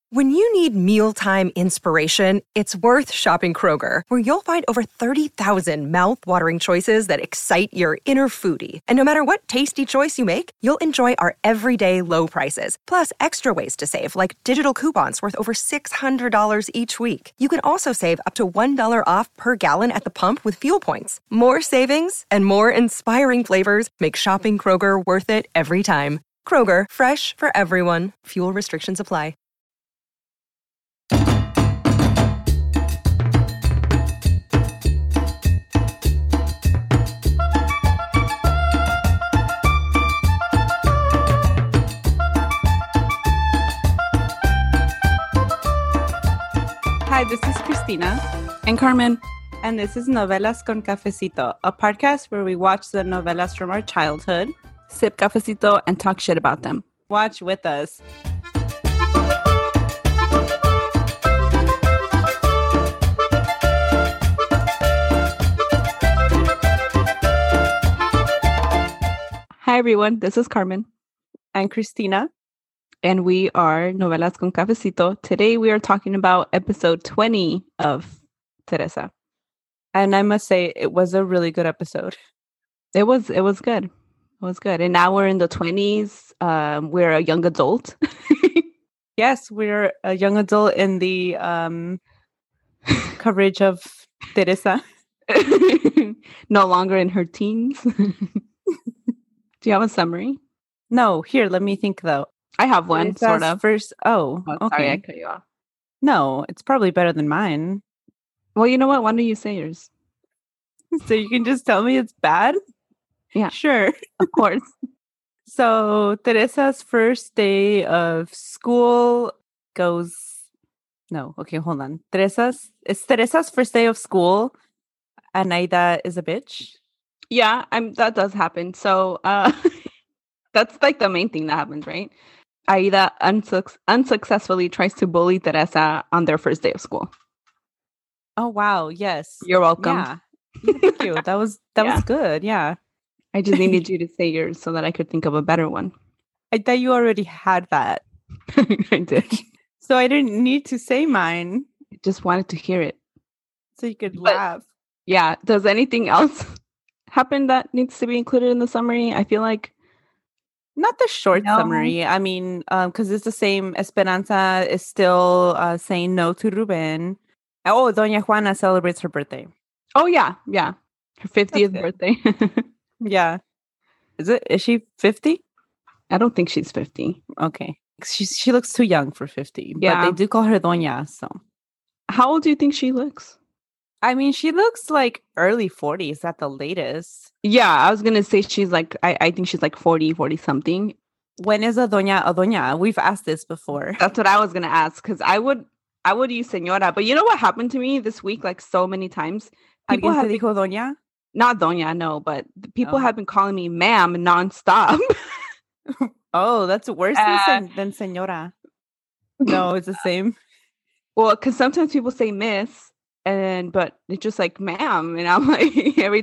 When you need mealtime inspiration, it's worth shopping Kroger, where you'll find over 30,000 mouth-watering choices that excite your inner foodie. And no matter what tasty choice you make, you'll enjoy our everyday low prices, plus extra ways to save, like digital coupons worth over $600 each week. You can also save up to $1 off per gallon at the pump with fuel points. More savings and more inspiring flavors make shopping Kroger worth it every time. Kroger, fresh for everyone. Fuel restrictions apply. Hi, this is Christina. And Carmen. And this is Novelas con Cafecito, a podcast where we watch the novelas from our childhood, Sip cafecito and talk shit about them. Watch with us. Hi, everyone. This is Carmen. And Christina. And we are Novelas con Cafecito. Today we are talking about episode 20 of Teresa. And I must say, it was a really good episode. It was good. It was good. And now we're in the 20s. We're a young adult. Yes, we're a young adult in the coverage of Teresa. No longer in her teens. Do you have a summary? No, here, let me think though. I have one, Teresa's sort of. First, okay. Sorry, I cut you off. No, it's probably better than mine. Well, you know what? Why don't you say yours? So you can just tell me it's bad? Yeah. Sure. Of course. So Teresa's first day of school goes... No, okay, hold on. It's Teresa's first day of school, and Aida is a bitch? Yeah, that does happen. So that's like the main thing that happens, right? Aida unsuccessfully tries to bully Teresa on their first day of school. Oh, wow. Yes. You're welcome. Yeah. Thank you. That was good. Yeah. I just needed you to say yours so that I could think of a better one. I thought you already had that. I did. So I didn't need to say mine. I just wanted to hear it. So you could laugh. Yeah. Does anything else happen that needs to be included in the summary? I feel like not the short summary. I mean, because it's the same. Esperanza is still saying no to Ruben. Oh, Doña Juana celebrates her birthday. Oh, yeah. Yeah. Her 50th birthday. Yeah. Is she 50? I don't think she's 50. Okay. She looks too young for 50. Yeah. But they do call her Doña, so. How old do you think she looks? I mean, she looks like early 40s at the latest. Yeah, I was going to say she's like, I think she's like 40 something. When is a doña? We've asked this before. That's what I was going to ask, because I would use señora. But you know what happened to me this week, like so many times? People have dijo doña? Not doña, no, but people have been calling me ma'am nonstop. Oh, that's worse than señora. No, it's the same. Well, because sometimes people say miss. But it's just like ma'am, and I'm like every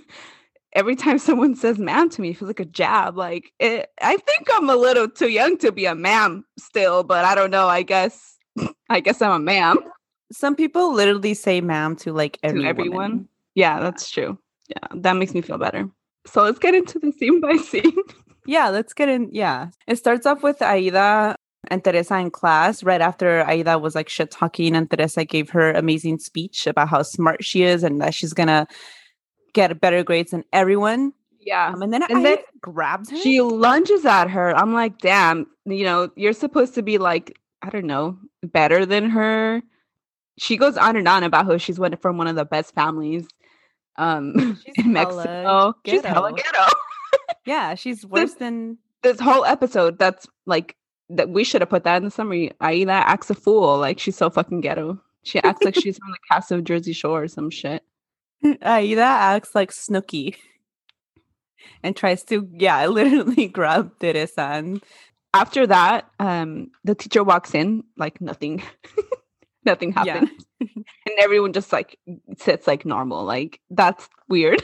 time someone says ma'am to me, it feels like a jab. Like I think I'm a little too young to be a ma'am still, but I don't know. I guess I'm a ma'am. Some people literally say ma'am to like everyone. Yeah, that's true. Yeah, that makes me feel better. So let's get into the scene by scene. Yeah, let's get in. Yeah, it starts off with Aida and Teresa in class right after Aida was like shit talking, and Teresa gave her amazing speech about how smart she is and that she's gonna get better grades than everyone. Yeah. And then Aida grabs her. She lunges at her. I'm like, damn, you're supposed to be like, I don't know, better than her. She goes on and on about how she's from one of the best families in Mexico. She's hella ghetto. Yeah, she's worse than this whole episode. That's like, that we should have put that in the summary. Aida acts a fool. Like, she's so fucking ghetto. She acts like she's from the cast of Jersey Shore or some shit. Aida acts like Snooki and tries to, literally grab Teresa. And after that, the teacher walks in like nothing. Nothing happened. Yeah. And everyone just like sits like normal. Like, that's weird.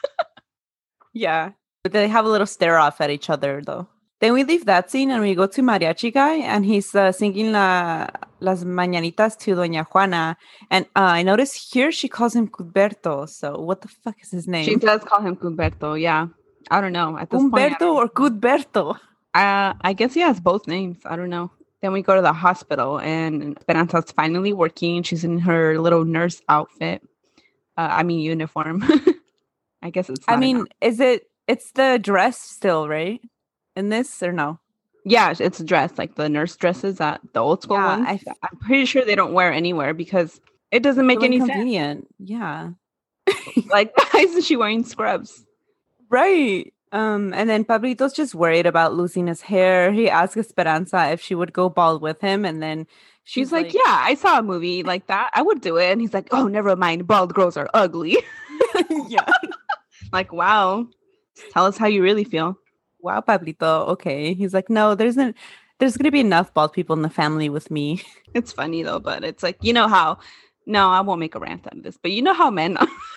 Yeah. But they have a little stare off at each other though. Then we leave that scene and we go to Mariachi Guy, and he's singing La las mañanitas to Doña Juana. And I noticed here she calls him Cudberto. So what the fuck is his name? She does call him Cumberto. Yeah. I don't know. At this point, Humberto or Cudberto? I guess he has both names. I don't know. Then we go to the hospital and Esperanza's finally working. She's in her little nurse outfit. Uniform. I guess it's not it's the dress still, right? In this or no? Yeah, it's a dress, like the nurse dresses at the old school ones. I'm pretty sure they don't wear anywhere because it doesn't make any sense. Yeah. Like, why isn't she wearing scrubs? Right. And then Pablito's just worried about losing his hair. He asks Esperanza if she would go bald with him, and then she's like, yeah, I saw a movie like that. I would do it. And he's like, oh, never mind. Bald girls are ugly. Yeah. Like, wow. Tell us how you really feel. Wow, Pablito. Okay. He's like, no, there's going to be enough bald people in the family with me. It's funny, though, but it's like, you know how, no, I won't make a rant out of this, but you know how men,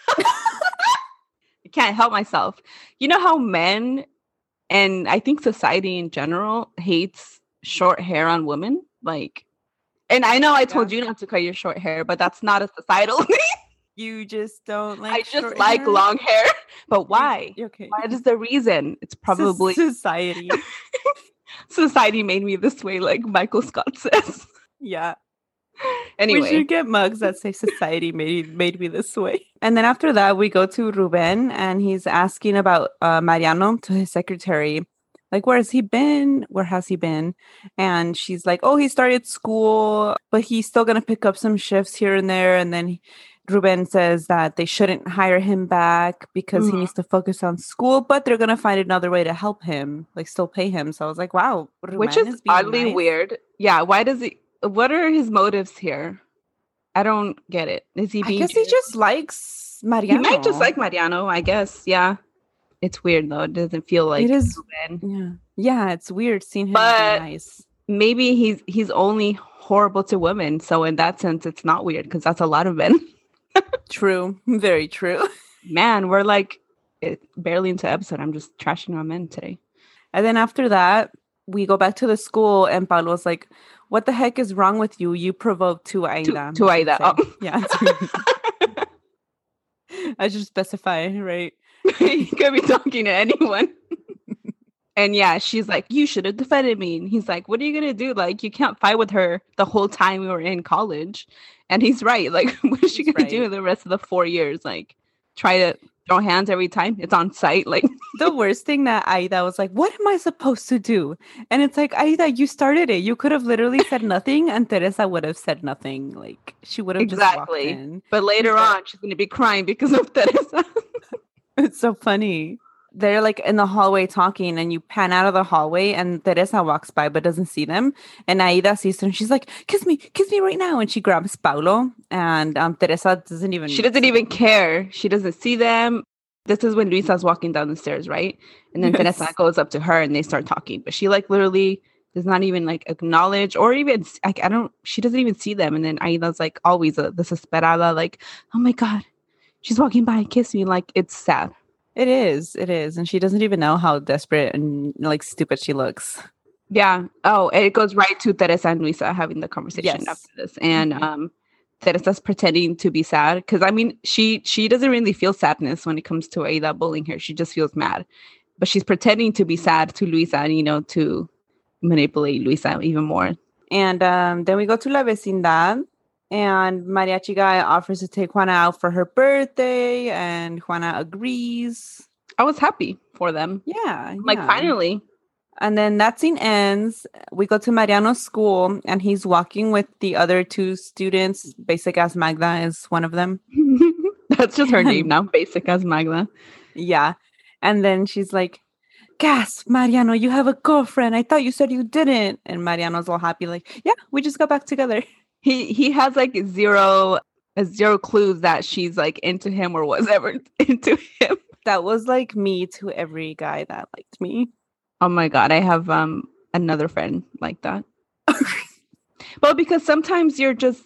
I can't help myself. You know how men, and I think society in general, hates short hair on women? Like, and I know I told you not to cut your short hair, but that's not a societal thing. You just don't like I just like hair? Long hair. But why? Okay. What is the reason? It's probably society. Society made me this way, like Michael Scott says. Yeah. Anyway. We should get mugs that say society made me this way. And then after that, we go to Ruben, and he's asking about Mariano to his secretary. Like, where has he been? Where has he been? And she's like, oh, he started school, but he's still going to pick up some shifts here and there. And then Ruben says that they shouldn't hire him back because he needs to focus on school, but they're going to find another way to help him, like still pay him. So I was like, wow. Ruben which is oddly weird. Yeah. Why does he? What are his motives here? I don't get it. Is he being? I guess he just likes Mariano. He might just like Mariano, I guess. Yeah. It's weird though. It doesn't feel like it is. Yeah, it's weird seeing him be nice. Maybe he's only horrible to women. So in that sense, it's not weird because that's a lot of men. True. Very true. Man, we're like barely into episode. I'm just trashing on men today. And then after that, we go back to the school and Paulo's like, what the heck is wrong with you? You provoked to Aida. To Aida. Oh. Yeah. I should specify, right? You could be talking to anyone. And yeah, she's like, you should have defended me. And he's like, what are you going to do? Like, you can't fight with her the whole time we were in college. And he's right. Like, what is she going to do the rest of the 4 years? Like, try to throw hands every time it's on site. Like, the worst thing that Aida was like, what am I supposed to do? And it's like, Aida, you started it. You could have literally said nothing and Teresa would have said nothing. Like, she would have just walked in. But later on, she's going to be crying because of Teresa. It's so funny. They're like in the hallway talking and you pan out of the hallway and Teresa walks by but doesn't see them. And Aida sees them. She's like, kiss me right now. And she grabs Paulo and Teresa doesn't even... She doesn't even care. She doesn't see them. This is when Luisa's walking down the stairs, right? And then Teresa goes up to her and they start talking. But she like literally does not even like acknowledge or even... like she doesn't even see them. And then Aida's like always desesperada, like, oh my God, she's walking by and kiss me. Like, it's sad. It is. And she doesn't even know how desperate and like stupid she looks. Yeah. Oh, and it goes right to Teresa and Luisa having the conversation after this. And Teresa's pretending to be sad. Because I mean, she doesn't really feel sadness when it comes to Aida bullying her. She just feels mad. But she's pretending to be sad to Luisa and, to manipulate Luisa even more. And then we go to La Vecindad. And Mariachi guy offers to take Juana out for her birthday, and Juana agrees. I was happy for them. Yeah. Like, finally. And then that scene ends. We go to Mariano's school, and he's walking with the other two students. Basic as Magda is one of them. That's just her name now, Basic as Magda. Yeah. And then she's like, gasp, Mariano, you have a girlfriend. I thought you said you didn't. And Mariano's all happy, like, yeah, we just got back together. He has like zero clues that she's like into him or was ever into him. That was like me to every guy that liked me. Oh my God, I have another friend like that. Well, because sometimes you're just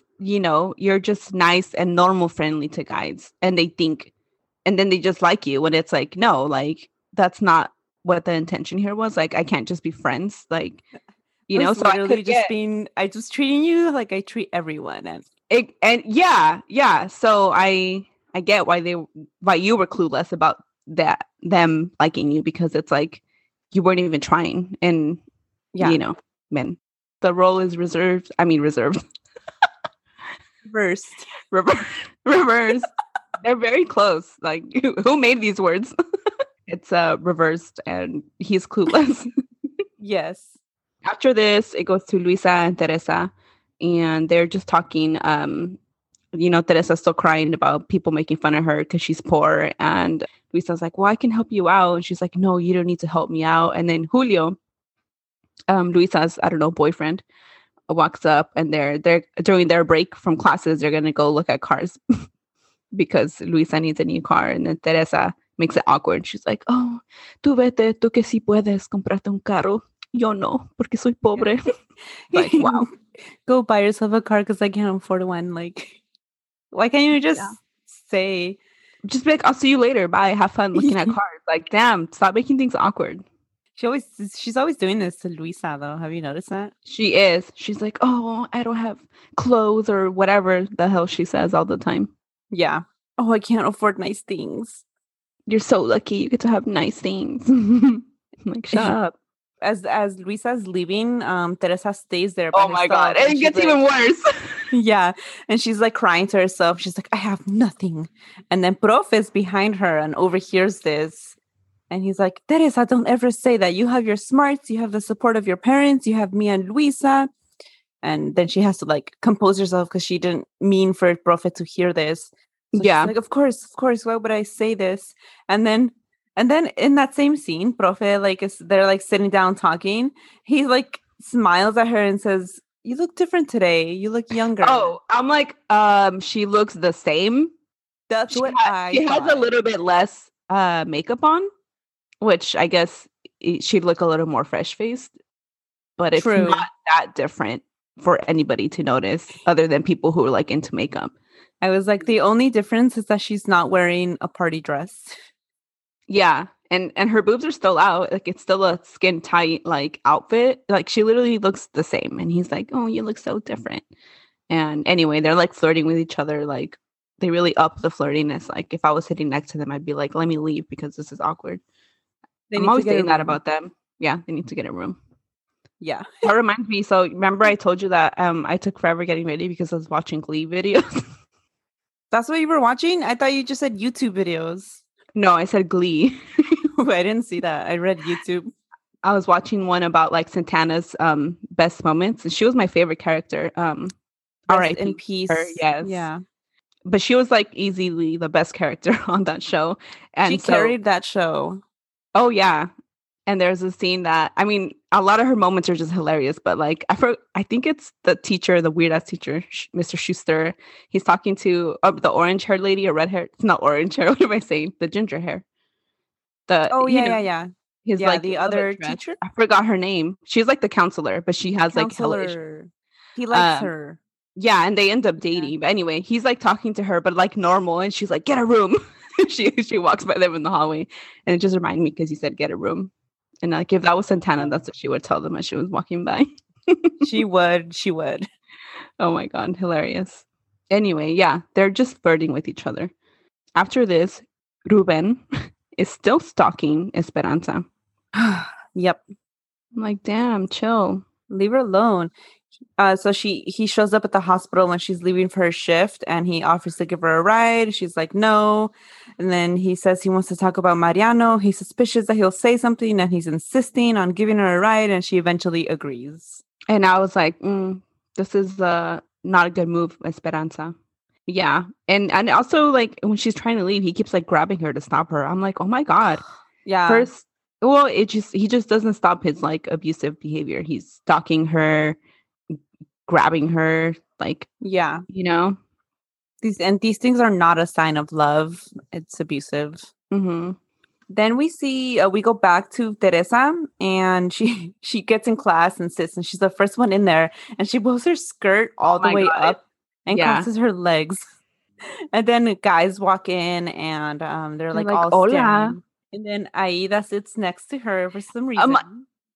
nice and normal friendly to guys and then they just like you when it's like, no, like that's not what the intention here was. Like, I can't just be friends. Like, you know, so I could I just treating you like I treat everyone. And yeah. So I get why you were clueless about them liking you, because it's like you weren't even trying. And you know, men, the role is reserved. Reversed. Reversed. They're very close. Like, who made these words? It's reversed, and he's clueless. Yes. After this, it goes to Luisa and Teresa, and they're just talking. Teresa's still crying about people making fun of her because she's poor, and Luisa's like, "Well, I can help you out," and she's like, "No, you don't need to help me out." And then Julio, Luisa's boyfriend, walks up, and they're during their break from classes, they're gonna go look at cars because Luisa needs a new car, and then Teresa makes it awkward. She's like, "Oh, tú vete, tú que sí puedes comprarte un carro. Yo no, porque soy pobre." Like, wow. Go buy yourself a car because I can't afford one. Like, why can't you just say, just be like, "I'll see you later. Bye. Have fun looking at cars." Like, damn, stop making things awkward. She's always doing this to Luisa, though. Have you noticed that? She is. She's like, "Oh, I don't have clothes," or whatever the hell she says all the time. Yeah. "Oh, I can't afford nice things." "You're so lucky you get to have nice things." Like, shut up. As Luisa's leaving, Teresa stays there. Oh my God. And it gets even worse. Yeah. And she's like crying to herself. She's like, "I have nothing." And then Prof is behind her and overhears this. And he's like, "Teresa, don't ever say that. You have your smarts. You have the support of your parents. You have me and Luisa." And then she has to like compose herself because she didn't mean for Prof to hear this. So she's like, of course. Why would I say this? And then in that same scene, Profe, like, they're like sitting down talking. He like smiles at her and says, "You look different today. You look younger." Oh, I'm like, she looks the same. That's what she has a little bit less makeup on, which I guess she'd look a little more fresh faced. But it's not that different for anybody to notice, other than people who are like into makeup. I was like, the only difference is that she's not wearing a party dress. Yeah. And her boobs are still out. Like, it's still a skin tight, like, outfit. Like, she literally looks the same. And he's like, "Oh, you look so different." And anyway, they're like flirting with each other. Like, they really up the flirtiness. Like, if I was sitting next to them, I'd be like, "Let me leave because this is awkward." I'm always saying that about them. Yeah, they need to get a room. Yeah. That reminds me. So remember I told you that I took forever getting ready because I was watching Glee videos? That's what you were watching? I thought you just said YouTube videos. No, I said Glee. I didn't see that. I read YouTube. I was watching one about like Santana's best moments, and she was my favorite character. R.I.P. in peace. Yes. Yeah. But she was like easily the best character on that show. And she carried that show. Oh yeah. And there's a scene that, I mean, a lot of her moments are just hilarious, but like, I think it's the teacher, the weird ass teacher, Mr. Schuster. He's talking to the orange haired lady or red hair. It's not orange hair. What am I saying? The ginger hair. Yeah. His like the other teacher. I forgot her name. She's like the counselor, but she has like hella issues. He likes her. Yeah, and they end up dating. Yeah. But anyway, he's like talking to her, but like normal, and she's like, "Get a room." she walks by them in the hallway, and it just reminded me because he said, "Get a room." And like, if that was Santana, that's what she would tell them as she was walking by. She would. Oh my God, hilarious. Anyway, yeah, they're just flirting with each other. After this, Ruben is still stalking Esperanza. Yep. I'm like, damn, chill. Leave her alone. So he shows up at the hospital when she's leaving for her shift, and he offers to give her a ride. She's like, no. And then he says he wants to talk about Mariano. He's suspicious that he'll say something, and he's insisting on giving her a ride, and she eventually agrees. And I was like, this is not a good move, Esperanza. Yeah. And also, like, when she's trying to leave, he keeps like grabbing her to stop her. I'm like, oh my God. Yeah. He just doesn't stop his like abusive behavior. He's stalking her, grabbing her, like, yeah, you know, these things are not a sign of love. It's abusive. Mm-hmm. Then we go back to Teresa, and she gets in class and sits, and she's the first one in there, and she pulls her skirt all the way up and crosses her legs. And then guys walk in, and they're like all hola. staring. And then Aida sits next to her for some reason.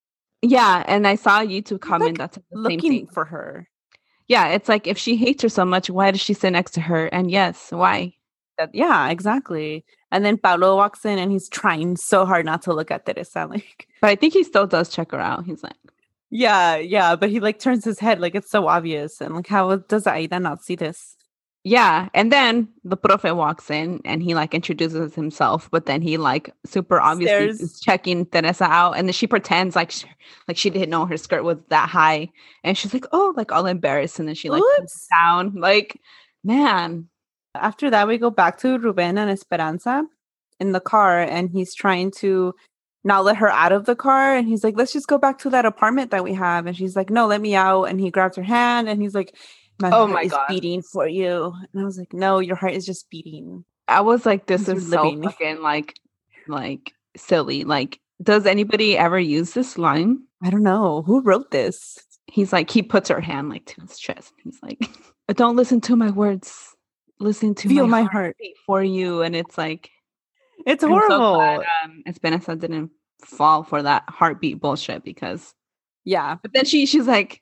Yeah, and I saw a YouTube comment like that said the same looking thing. for her. Yeah, it's like if she hates her so much, why does she sit next to her? And yes, why? Yeah, exactly. And then Paulo walks in and he's trying so hard not to look at Teresa. Like, But I think he still does check her out. He's like, yeah, but he like turns his head like it's so obvious. And like, how does Aida not see this? yeah. And then the profe walks in and he like introduces himself, but then he like super obviously is checking Teresa out. And then she pretends like she didn't know her skirt was that high. And she's like, oh, like all embarrassed. And then she like puts down. Like, man. After that, we go back to Ruben and Esperanza in the car, and he's trying to not let her out of the car. And he's like, let's just go back to that apartment that we have. And she's like, no, let me out. And he grabs her hand and he's like, my heart is beating for you. And I was like, no, your heart is just beating. I was like, this is so fucking like silly. Like, does anybody ever use this line? I don't know. Who wrote this? He's like, he puts her hand like to his chest. He's like, don't listen to my words. Listen to feel my heart beat for you. And it's like, it's horrible. So glad, Esperanza didn't fall for that heartbeat bullshit because but then she's like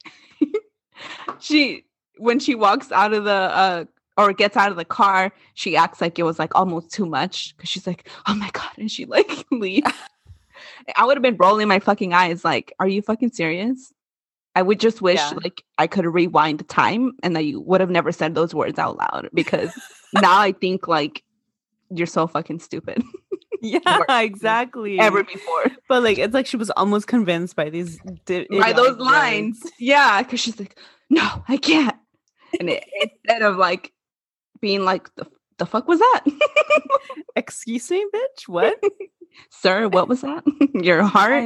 when she walks out of the or gets out of the car, she acts like it was like almost too much because she's like, oh my god, and she like leaves. I would have been rolling my fucking eyes like, are you fucking serious? I would just wish like I could rewind time and that you would have never said those words out loud, because now I think like you're so fucking stupid. Yeah, exactly. Ever before. But like, it's like she was almost convinced by these by those lines. Yeah, because she's like, no, I can't. And instead of like being like, the fuck was that? Excuse me, bitch. What? Sir, what was that? Your heart?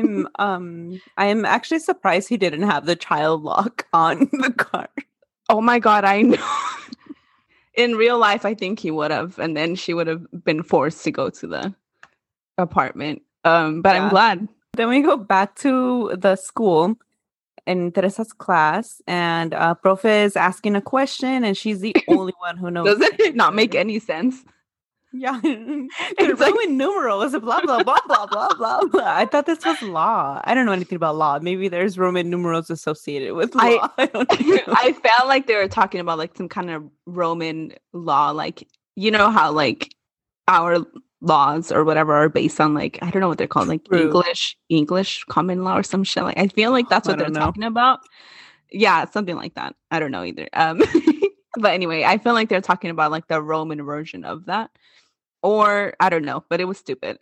I am actually surprised he didn't have the child lock on the car. Oh my god, I know. In real life, I think he would have, and then she would have been forced to go to the apartment. But I'm glad. Then we go back to the school in Teresa's class, and Profe is asking a question, and she's the only one who knows. Doesn't it not make any sense? Yeah, it's Roman numerals, blah blah blah blah blah blah blah. I thought this was law. I don't know anything about law. Maybe there's Roman numerals associated with law. I don't know. I felt like they were talking about like some kind of Roman law, like you know how like our laws or whatever are based on like I don't know what they're called, like English common law or some shit. Like I feel like that's what they're talking about. Yeah, something like that. I don't know either. But anyway, I feel like they're talking about like the Roman version of that. Or I don't know, but it was stupid.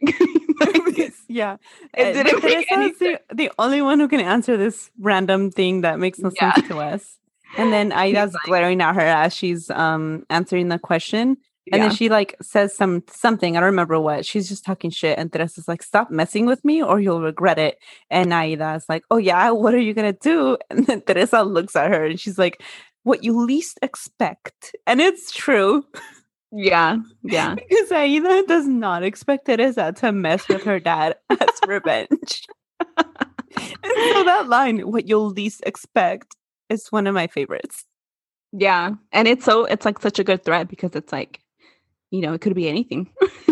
Yeah, it didn't make any sense. The only one who can answer this random thing that makes no sense to us. And then Aida's glaring at her as she's answering the question, and then she like says something. I don't remember what. She's just talking shit, and Teresa's like, "Stop messing with me, or you'll regret it." And Aida's like, "Oh yeah, what are you gonna do?" And then Teresa looks at her, and she's like, "What you least expect," and it's true. Yeah. Because Aida does not expect Teresa to mess with her dad as revenge. And so that line, what you'll least expect, is one of my favorites. Yeah. And it's like such a good threat because it's like, you know, it could be anything.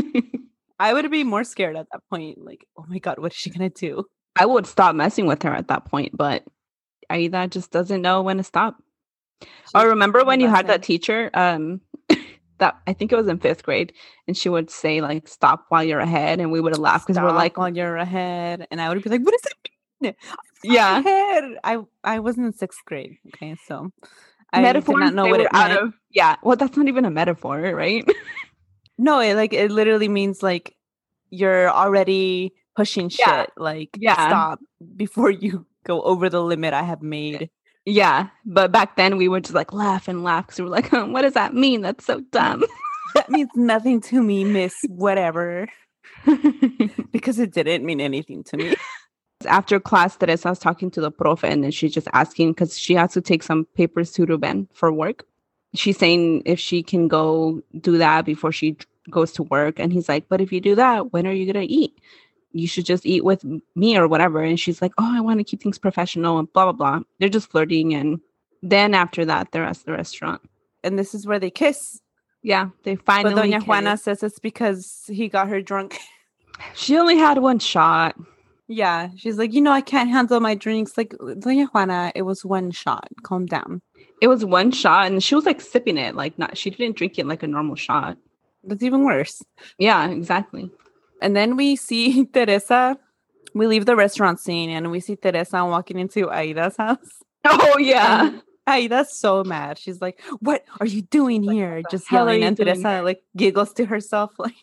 I would be more scared at that point. Like, oh my God, what is she going to do? I would stop messing with her at that point, but Aida just doesn't know when to stop. I remember when you had that teacher, that I think it was in 5th grade, and she would say like stop while you're ahead, and we would laugh because we're like while you're ahead, and I would be like, what does it mean? Yeah, ahead. I was in 6th grade, okay, so metaphors, I did not know what it meant. Well, that's not even a metaphor, right? No, it literally means like you're already pushing shit, like stop before you go over the limit I have made. Yeah, but back then we would just like laugh because we were like, what does that mean? That's so dumb. That means nothing to me, miss whatever. Because it didn't mean anything to me. After class, Teresa's talking to the profe, and then she's just asking because she has to take some papers to Ruben for work. She's saying if she can go do that before she goes to work. And he's like, but if you do that, when are you going to eat? You should just eat with me or whatever. And she's like, oh, I want to keep things professional and blah, blah, blah. They're just flirting. And then after that, they're at the restaurant. And this is where they kiss. Yeah, they finally But Doña Juana says it's because he got her drunk. She only had one shot. Yeah, she's like, I can't handle my drinks. Like, Doña Juana, it was one shot. Calm down. It was one shot, and she was like sipping it, like not. She didn't drink it like a normal shot. That's even worse. Yeah, exactly. And then we see Teresa. We leave the restaurant scene, and we see Teresa walking into Aida's house. Oh yeah. And Aida's so mad. She's like, "What are you doing here?" Just yelling, and Teresa like giggles to herself, like.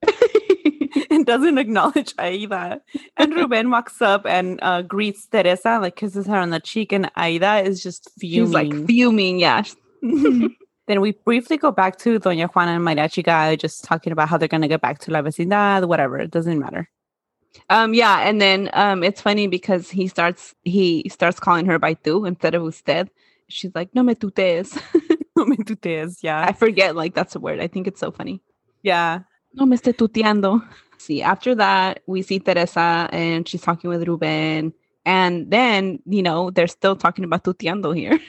And doesn't acknowledge Aida. And Ruben walks up and greets Teresa, like kisses her on the cheek, and Aida is just fuming. She's like fuming, yeah. Then we briefly go back to Doña Juana and Mariachi guy just talking about how they're gonna get back to La Vecindad, whatever. It doesn't matter. Yeah, and then it's funny because he starts calling her by tú instead of usted. She's like, no me tutees. No me tutees, yeah. I forget, like that's a word. I think it's so funny. Yeah. No me esté tuteando. See, after that, we see Teresa and she's talking with Ruben. And then, they're still talking about tuteando here.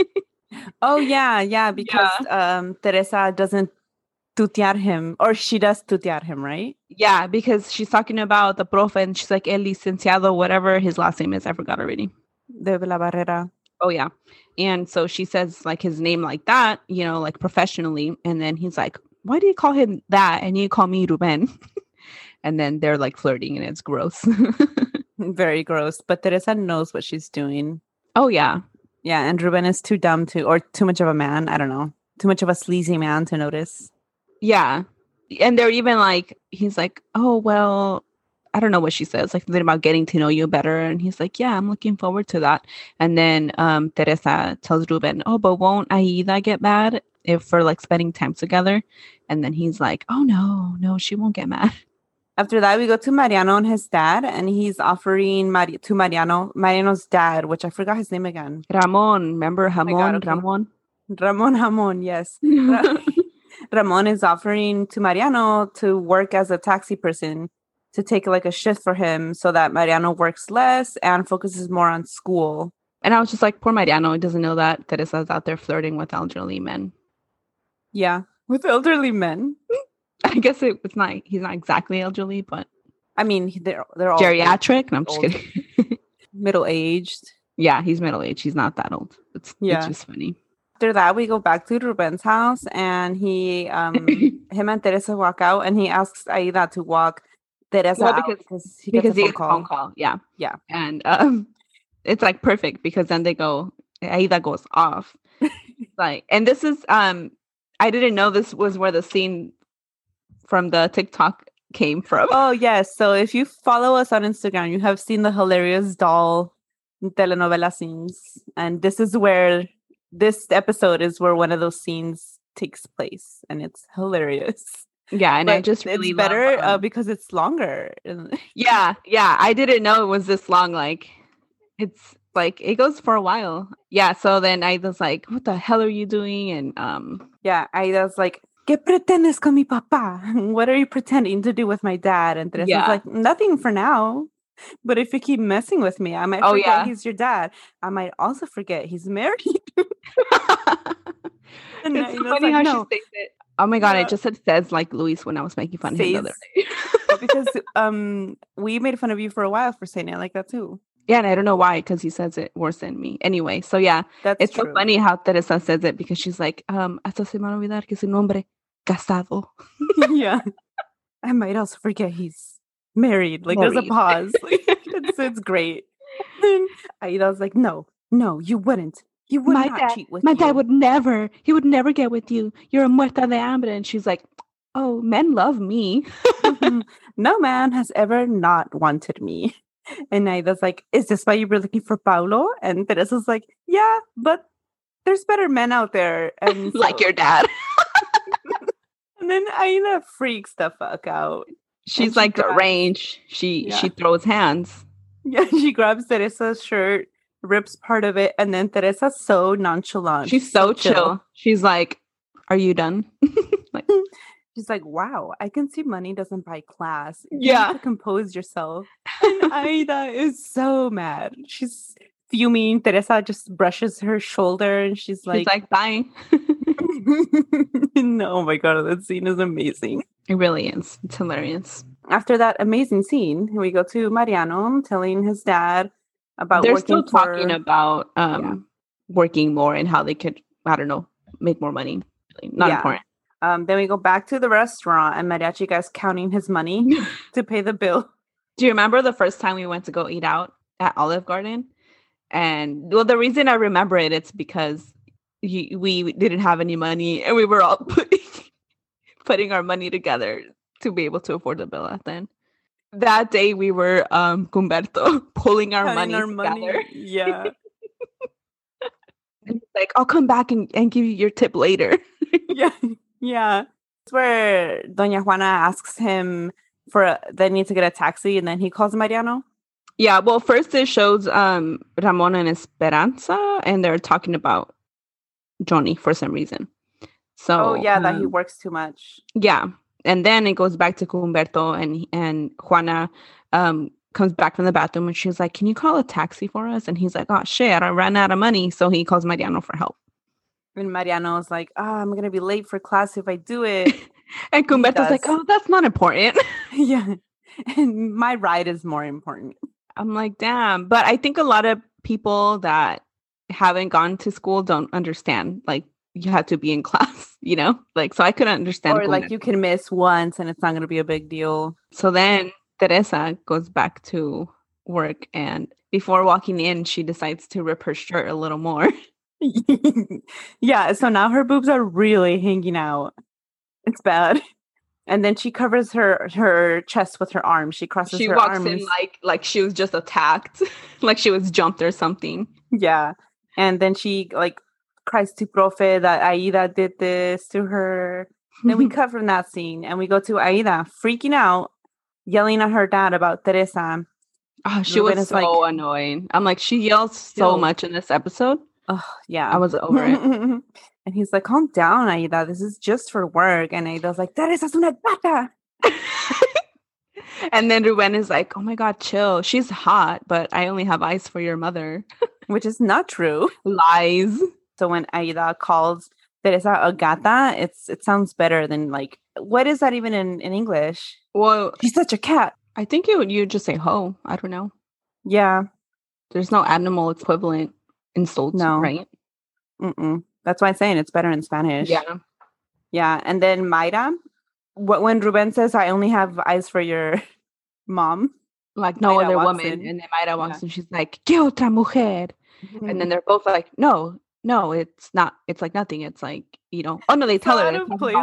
Oh, yeah, because Teresa doesn't tutear him, or she does tutear him, right? Yeah, because she's talking about the profe, and she's like, el licenciado, whatever his last name is. I forgot already. De la Barrera. Oh, yeah. And so she says, like, his name like that, like professionally. And then he's like, why do you call him that? And you call me Ruben. And then they're like flirting, and it's gross. Very gross. But Teresa knows what she's doing. Oh, yeah. Yeah. And Ruben is too dumb or too much of a man. I don't know. Too much of a sleazy man to notice. Yeah. And they're even like, he's like, oh, well, I don't know what she says, like something about getting to know you better. And he's like, yeah, I'm looking forward to that. And then Teresa tells Ruben, oh, but won't Aida get mad if we're like spending time together? And then he's like, oh, no, she won't get mad. After that, we go to Mariano and his dad, and he's offering to Mariano's dad, which I forgot his name again. Ramon, remember Ramon? Okay. Ramon, yes. Ramon is offering to Mariano to work as a taxi person, to take like a shift for him so that Mariano works less and focuses more on school. And I was just like, poor Mariano, he doesn't know that Teresa's out there flirting with elderly men. Yeah, with elderly men. I guess it's not. He's not exactly elderly, but I mean, they're all geriatric. No, I'm just kidding. Middle-aged. Yeah, he's middle-aged. He's not that old. It's just funny. After that, we go back to Ruben's house, and him and Teresa walk out, and he asks Aida to walk Teresa out because he gets a phone call. Yeah. And it's like perfect because then Aida goes off. Like, and this is I didn't know this was where the scene from the TikTok came from. Oh, yes. So if you follow us on Instagram, you have seen the hilarious doll telenovela scenes. And this episode is where one of those scenes takes place. And it's hilarious. Yeah, and I just really it's better because it's longer. Yeah. I didn't know it was this long. Like, it's like, it goes for a while. Yeah, so then Aida's like, what the hell are you doing? And yeah, Aida's like, ¿Qué pretendes con mi papá? What are you pretending to do with my dad? And Teresa's like, nothing for now. But if you keep messing with me, I might forget he's your dad. I might also forget he's married. And it's so funny how she says it. Oh my God, it just says like Luis when I was making fun of him the other day. Because we made fun of you for a while for saying it like that too. Yeah, and I don't know why, because he says it worse than me. Anyway, so yeah, it's true. So funny how Teresa says it because she's like, hasta se me va a olvidar que es un hombre casado. Yeah. I might also forget he's married. Like, there's a pause. Like, it's great. And Aida's like, no, you wouldn't. You would not cheat with my dad would never. He would never get with you. You're a muerta de hambre. And she's like, oh, men love me. No man has ever not wanted me. And Aida's like, is this why you were looking for Paulo? And Teresa's like, yeah, but there's better men out there. And like your dad. And then Aida freaks the fuck out. She's like deranged. She throws hands. Yeah, she grabs Teresa's shirt, rips part of it, and then Teresa's so nonchalant. She's so chill. She's like, are you done? She's like, wow, I can see money doesn't buy class. You have to compose yourself. And Aida is so mad. She's fuming. Teresa just brushes her shoulder and she's like dying. No, oh my God, that scene is amazing. It really is. It's hilarious. after that amazing scene, we go to Mariano telling his dad about They're working still talking for... about Yeah. working more and how they could, I don't know, make more money. Not important. Then we go back to the restaurant and Mariachi guy's counting his money to pay the bill. Do you remember the first time we went to go eat out at Olive Garden? And well, the reason I remember it's because we didn't have any money and we were all putting our money together to be able to afford the bill at then. That day we were Humberto pulling our money together. Yeah. And he's like, I'll come back and give you your tip later. Yeah. It's where Doña Juana asks him for they need to get a taxi and then he calls Mariano. Yeah, well, first it shows Ramon and Esperanza, and they're talking about Johnny for some reason. So, that he works too much. Yeah, and then it goes back to Humberto, and Juana comes back from the bathroom, and she's like, "Can you call a taxi for us?" And he's like, "Oh shit, I ran out of money." So he calls Mariano for help. And Mariano's like, I'm gonna be late for class if I do it. And Humberto's like, "Oh, that's not important." Yeah, and my ride is more important. I'm like, damn. But I think a lot of people that haven't gone to school don't understand. Like, you have to be in class, you know? Like, so I couldn't understand. Or like you can miss once and it's not going to be a big deal. So then Teresa goes back to work. And before walking in, she decides to rip her shirt a little more. Yeah. So now her boobs are really hanging out. It's bad. And then she covers her chest with her arms. She crosses her arms. She walks in like she was just attacked, like she was jumped or something. Yeah. And then she like cries to Profe that Aida did this to her. Then we cut from that scene and we go to Aida freaking out, yelling at her dad about Teresa. Oh, she was so annoying. I'm like, she yells so much in this episode. Oh, yeah. I was over it. And he's like, calm down, Aida. This is just for work. And Aida's like, Teresa's una gata. And then Ruben is like, oh my God, chill. She's hot, but I only have eyes for your mother. Which is not true. Lies. So when Aida calls Teresa a gata, it sounds better than like, what is that even in English? Well, she's such a cat. I think you just say ho. I don't know. Yeah. There's no animal equivalent insult, right? Mm-mm. That's why I'm saying it's better in Spanish. Yeah. Yeah. And then Mayra, when Ruben says, I only have eyes for your mom. Like no other woman. And then Mayra walks and she's like, ¿Qué otra mujer? Mm-hmm. And then they're both like, no, it's not. It's like nothing. It's like, you know. Oh, no, they tell her.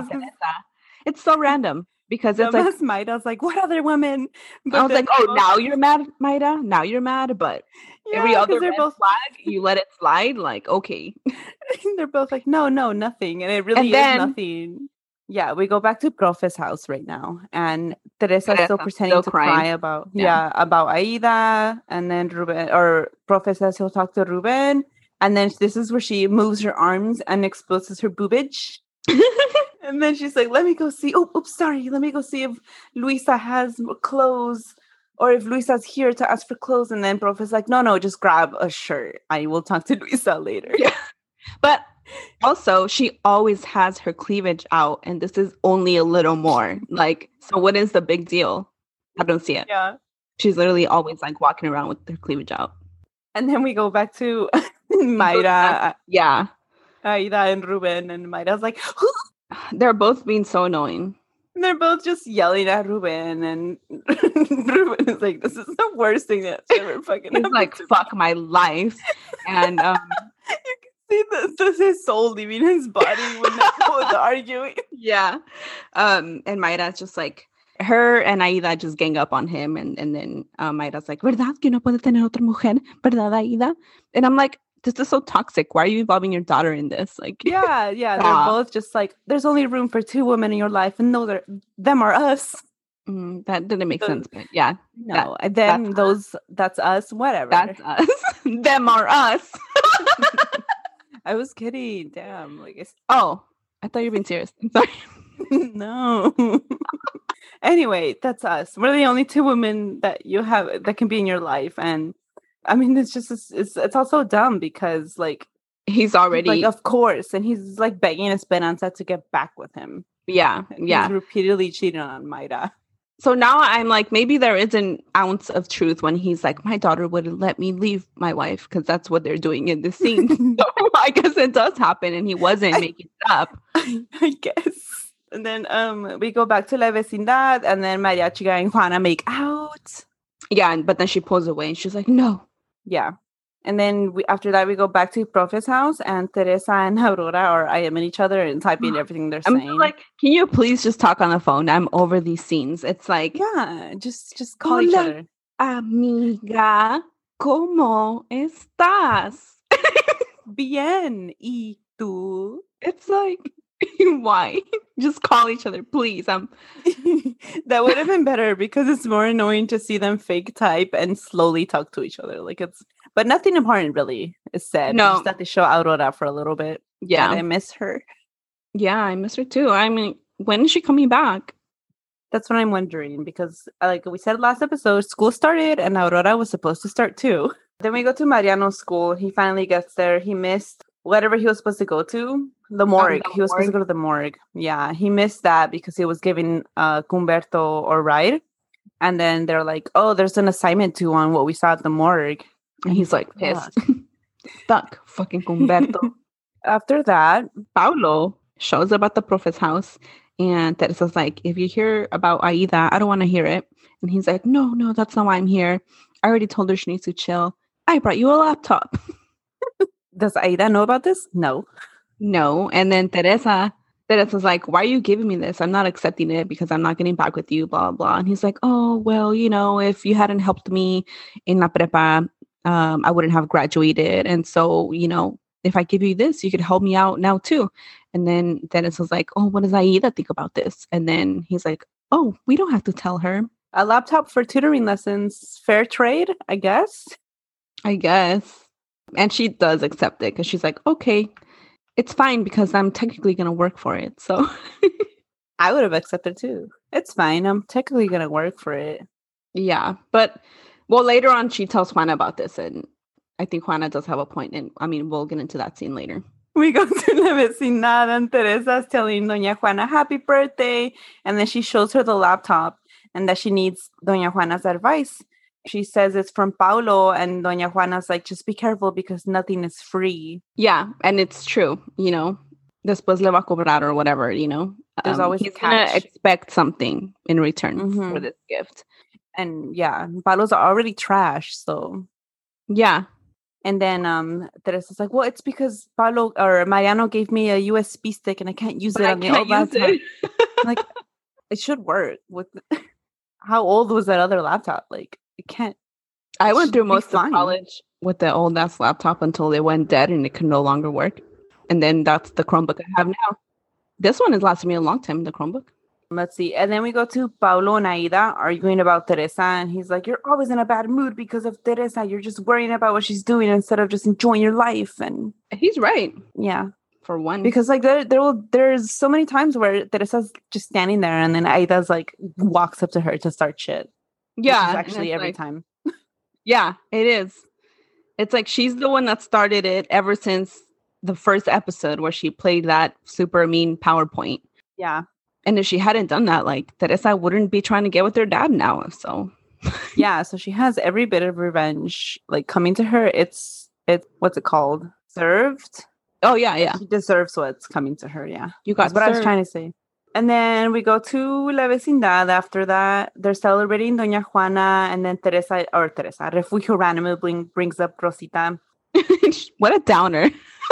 It's so random. Because it's like Maida's like, what other women? But I was like, oh, now you're mad, Maida? Now you're mad, but every other red flag, you let it slide. Like, okay. They're both like, no, nothing. And it really is nothing. Yeah, we go back to Profe's house right now. And Teresa's still pretending to cry about about Aida. And then Profe says he'll talk to Ruben. And then this is where she moves her arms and exposes her boobage. And then she's like, let me go see. Let me go see if Luisa has clothes or if Luisa's here to ask for clothes. And then Profe's like, no, just grab a shirt. I will talk to Luisa later. Yeah. But also, she always has her cleavage out. And this is only a little more. Like, so what is the big deal? I don't see it. Yeah. She's literally always like walking around with her cleavage out. And then we go back to Mayra. Yeah. Aida and Ruben. And Mayra's like, they're both being so annoying. They're both just yelling at Ruben, and Ruben is like, "This is the worst thing that's ever fucking happened." He's like, "Fuck my life," and you can see his soul leaving his body when they're both arguing. Yeah, and Mayra's just like, her and Aida just gang up on him, and then Mayra's like, "¿Verdad que no puede tener otra mujer? ¿Verdad, Aida?" And I'm like, this is so toxic. Why are you involving your daughter in this? Like, yeah, they're both just like, there's only room for two women in your life, and them are us. That didn't make sense, but yeah, no. That's us. Whatever. That's us. Them are us. I was kidding. Damn. Like, I thought you were being serious. I'm sorry. No. Anyway, that's us. We're the only two women that you have that can be in your life, and I mean, it's just it's also dumb because like he's already like, of course, and he's like begging Esperanza to get back with him. Yeah. He's repeatedly cheating on Mayra. So now I'm like, maybe there is an ounce of truth when he's like, my daughter wouldn't let me leave my wife because that's what they're doing in the scene. So I guess it does happen, and he wasn't making it up. I guess. And then we go back to La Vecindad, and then Mariachi Guy and Juana make out. Yeah, but then she pulls away, and she's like, no. Yeah. And then after that, we go back to Profe's house, and Teresa and Aurora are IMing each other and typing everything they're saying. I'm like, can you please just talk on the phone? I'm over these scenes. It's like, yeah, just call each other. Amiga, ¿cómo estás? Bien, ¿y tú? It's like, why? Just call each other, please. That would have been better because it's more annoying to see them fake type and slowly talk to each other. Like but nothing important really is said. No. Just that they show Aurora for a little bit. Yeah. And I miss her. Yeah, I miss her too. I mean, when is she coming back? That's what I'm wondering because like we said last episode, school started and Aurora was supposed to start too. Then we go to Mariano's school. He finally gets there. He missed whatever he was supposed to go to. The morgue. He was supposed to go to the morgue. Yeah, he missed that because he was giving Cumberto a ride. And then they're like, oh, there's an assignment due on what we saw at the morgue. And he's like pissed. Fuck, fucking Cumberto. After that, Paulo shows up at the Profe's house. And Teresa's like, if you hear about Aida, I don't want to hear it. And he's like, no, that's not why I'm here. I already told her she needs to chill. I brought you a laptop. Does Aida know about this? No. And then Teresa's like, why are you giving me this? I'm not accepting it because I'm not getting back with you, blah, blah. And he's like, oh, well, if you hadn't helped me in la prepa, I wouldn't have graduated. And so, if I give you this, you could help me out now too. And then Teresa's like, oh, what does Aida think about this? And then he's like, oh, we don't have to tell her. A laptop for tutoring lessons. Fair trade, I guess. And she does accept it because she's like, okay, it's fine because I'm technically going to work for it. So I would have accepted too. It's fine. I'm technically going to work for it. Yeah. But later on, she tells Juana about this. And I think Juana does have a point. And I mean, we'll get into that scene later. We go to La Vecindad and Teresa's telling Doña Juana happy birthday. And then she shows her the laptop and that she needs Doña Juana's advice. She says it's from Paulo, and Doña Juana's like, just be careful because nothing is free. Yeah, and it's true, después le va a cobrar or whatever, There's always he's going to expect something in return for this gift. And yeah, Paulo's already trash, so. Yeah. And then Teresa's like, well, it's because Paulo or Mariano gave me a USB stick and I can't use it on the old laptop. Like, it should work. How old was that other laptop? Like, it can't. I went through most of college with the old ass laptop until it went dead and it could no longer work. And then that's the Chromebook I have now. This one has lasted me a long time, the Chromebook. Let's see. And then we go to Paulo and Aida arguing about Teresa. And he's like, you're always in a bad mood because of Teresa. You're just worrying about what she's doing instead of just enjoying your life. And he's right. Yeah. For one. Because like there's so many times where Teresa's just standing there and then Aida's like walks up to her to start shit. Yeah. Actually every time. Yeah, it is. It's like she's the one that started it ever since the first episode where she played that super mean PowerPoint. Yeah. And if she hadn't done that, like Teresa wouldn't be trying to get with her dad now. So yeah, so she has every bit of revenge like coming to her. It's what's it called? Served? Oh yeah. She deserves what's coming to her, yeah. You got That's what I was trying to say. And then we go to La Vecindad. After that, they're celebrating Doña Juana, and then Teresa, Refugio randomly brings up Rosita. What a downer.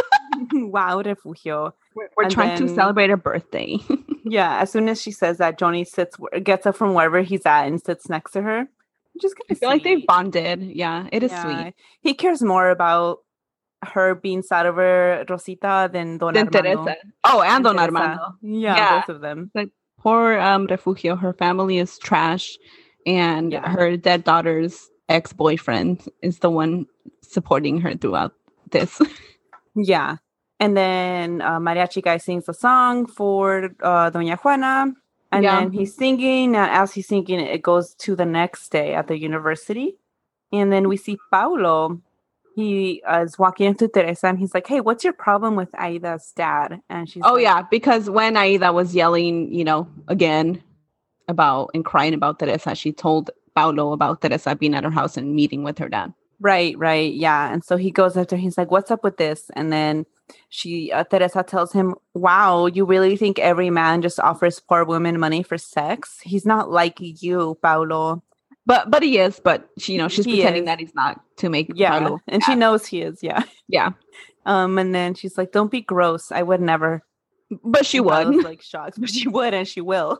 Wow, Refugio. We're trying to celebrate her birthday. Yeah, as soon as she says that, Johnny gets up from wherever he's at and sits next to her. Just I feel like they've bonded. Yeah, it is sweet. He cares more about her being sad over Rosita than Armando. Teresa. Oh, and Don Armando. Yeah, both of them. Like poor Refugio, her family is trash, and her dead daughter's ex-boyfriend is the one supporting her throughout this. Yeah. And then Mariachi Guy sings a song for Doña Juana. And then he's singing. And as he's singing, it goes to the next day at the university. And then we see Paulo. He is walking into Teresa and he's like, hey, what's your problem with Aida's dad? And she's because when Aida was yelling, again, about and crying about Teresa. She told Paulo about Teresa being at her house and meeting with her dad. Right, yeah. And so he goes after, he's like, what's up with this? And then Teresa tells him, wow, you really think every man just offers poor women money for sex? He's not like you, Paulo. But he is, but she, she's pretending is. that he's not to make Paulo. And she knows he is, yeah. Yeah. And then she's like, don't be gross. I would never. But she would. Like shocked, but she would, and she will.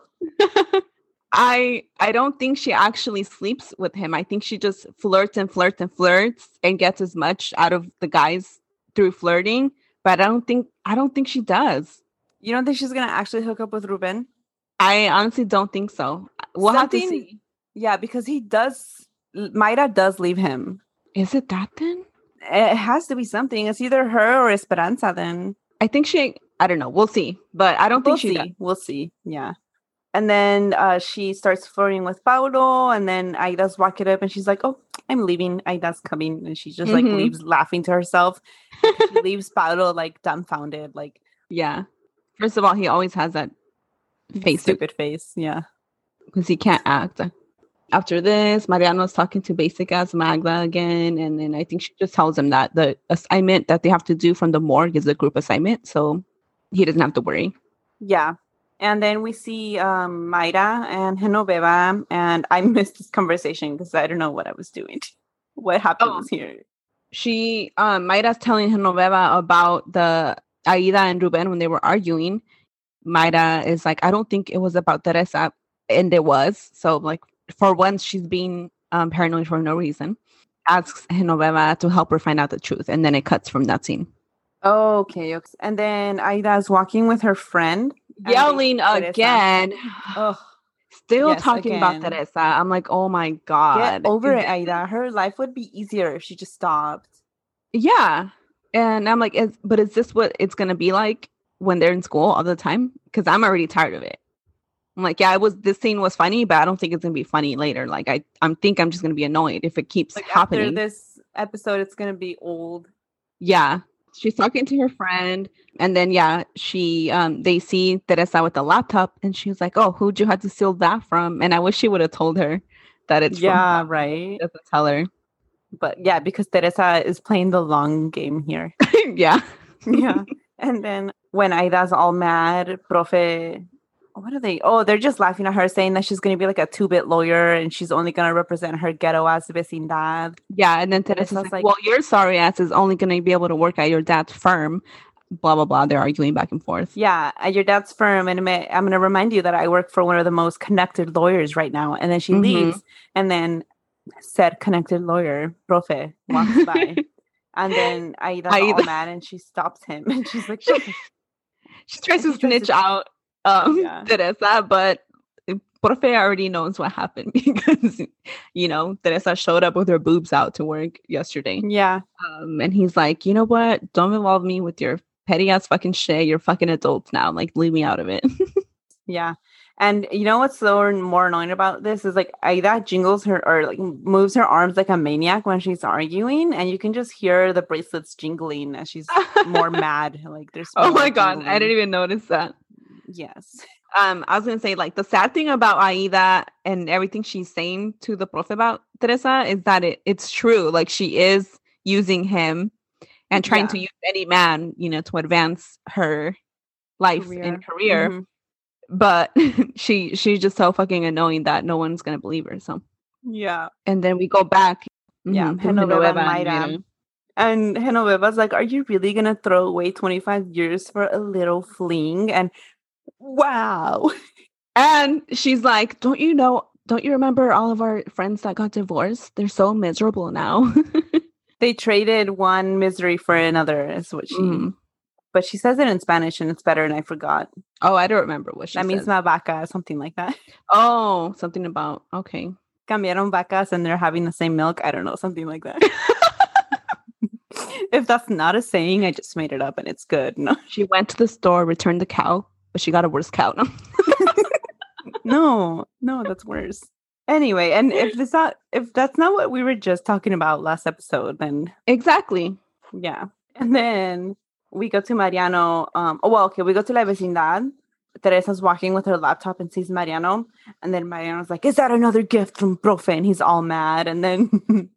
I don't think she actually sleeps with him. I think she just flirts and gets as much out of the guys through flirting. But I don't think she does. You don't think she's gonna actually hook up with Ruben? I honestly don't think so. We'll have to see. Yeah, because Mayra does leave him. Is it that then? It has to be something. It's either her or Esperanza then. I think I don't know. We'll see. But I don't think she does. We'll see. Yeah. And then she starts flirting with Paulo, and then Aida's walking up and she's like, oh, I'm leaving. Aida's coming. And she just like leaves laughing to herself. She leaves Paulo like dumbfounded. Like, yeah. First of all, he always has that stupid face. Yeah. Because he can't act. After this, Mariano's talking to basic ass Magda again. And then I think she just tells him that the assignment that they have to do from the morgue is a group assignment. So he doesn't have to worry. Yeah. And then we see Mayra and Genoveva, and I missed this conversation because I don't know what I was doing. What happens here? Mayra's telling Genoveva about the Aida and Ruben when they were arguing. Mayra is like, I don't think it was about Teresa, and it was. So, like, for once, she's being paranoid for no reason. Asks Genoveva to help her find out the truth, and then it cuts from that scene. Okay. And then Aida's walking with her friend. Yelling again. Still talking about Teresa. I'm like, oh my God. Get over it, Aida. Her life would be easier if she just stopped. Yeah. And I'm like, is this what it's going to be like when they're in school all the time? Because I'm already tired of it. I'm like, yeah, this scene was funny, but I don't think it's going to be funny later. Like, I think I'm just going to be annoyed if it keeps happening. After this episode, it's going to be old. Yeah. She's talking to her friend, and then they see Teresa with the laptop, and she was like, "Oh, who'd you have to steal that from?" And I wish she would have told her that it's from right. Doesn't tell her, but yeah, because Teresa is playing the long game here. yeah. And then when Aida's all mad, Profe. What are they? Oh, they're just laughing at her, saying that she's going to be like a 2-bit lawyer and she's only going to represent her ghetto ass vecindad. Yeah, and then Teresa's like, well, your sorry ass is only going to be able to work at your dad's firm. Blah, blah, blah. They're arguing back and forth. Yeah, at your dad's firm. And I'm going to remind you that I work for one of the most connected lawyers right now. And then she leaves. And then said connected lawyer, Profe, walks by. And then Aida's all mad and she stops him. And she's like, she tries to snitch out Teresa, but Profe already knows what happened because, Teresa showed up with her boobs out to work yesterday. Yeah. And he's like, you know what? Don't involve me with your petty ass fucking shit. You're fucking adults now. Like, leave me out of it. Yeah. And you know what's so more annoying about this is like Aida jingles her or like moves her arms like a maniac when she's arguing, and you can just hear the bracelets jingling as she's more mad. Like there's oh my God, I didn't even notice that. Yes. I was gonna say, like, the sad thing about Aida and everything she's saying to the prof about Teresa is that it's true. Like, she is using him and trying to use any man, to advance her life and career. Mm-hmm. But she's just so fucking annoying that no one's gonna believe her. So yeah. And then we go back. Genoveva and Genoveva's like, are you really gonna throw away 25 years for a little fling? And wow. And she's like, don't you remember all of our friends that got divorced? They're so miserable now. They traded one misery for another is what she but she says it in Spanish and it's better, and I forgot. Oh, I don't remember what she said. That means una vaca, something like that. Oh, something about, okay. Cambiaron vacas and they're having the same milk. I don't know, something like that. If that's not a saying, I just made it up and it's good. No. She went to the store, returned the cow, but she got a worse cow. No, that's worse. Anyway, and if that's not what we were just talking about last episode, then exactly. Yeah. And then we go to Mariano. We go to La Vecindad, Teresa's walking with her laptop and sees Mariano. And then Mariano's like, is that another gift from Profe? And he's all mad. And then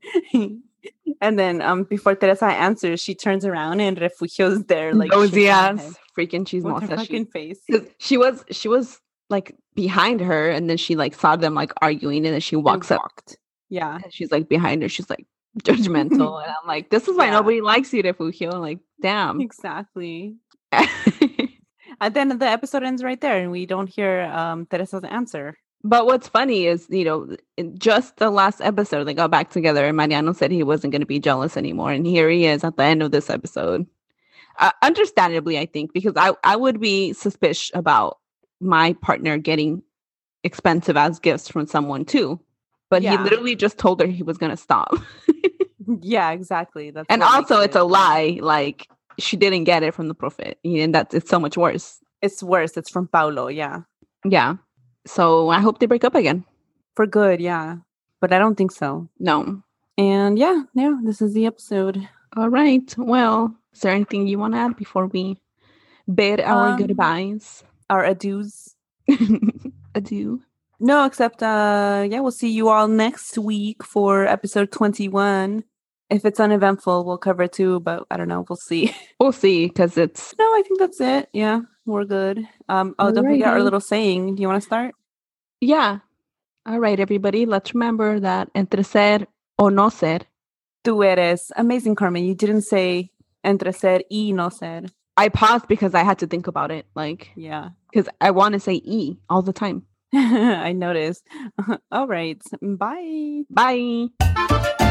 before Teresa answers, she turns around and Refugio's there. Like, nosy ass freaking chismosa. Fucking face. She was like behind her, and then she like saw them like arguing, and then she walked. Yeah. And she's like behind her. She's like judgmental. And I'm like, this is why nobody likes you, Refugio. Like, damn. Exactly. And then the episode ends right there, and we don't hear Teresa's answer. But what's funny is, you know, in just the last episode, they got back together, and Mariano said he wasn't going to be jealous anymore. And here he is at the end of this episode. Understandably, I think, because I would be suspicious about my partner getting expensive ass gifts from someone too. But he literally just told her he was going to stop. Yeah, exactly. And also, it's a lie. Like, she didn't get it from the prophet, and it's so much worse. It's worse. It's from Paulo. Yeah. So I hope they break up again for good. Yeah, but I don't think so. No. And this is the episode. All right. Well, is there anything you want to add before we bid our goodbyes, our adieus? Adieu. No, except we'll see you all next week for episode 21. If it's uneventful, we'll cover it too, but I don't know. We'll see. We'll see, because it's... No, I think that's it. Yeah, we're good. Don't forget our little saying. Do you want to start? Yeah. All right, everybody. Let's remember that entre ser o no ser. Tú eres. Amazing, Carmen. You didn't say entre ser y no ser. I paused because I had to think about it. Yeah. Because I want to say y all the time. I noticed. All right. Bye. Bye.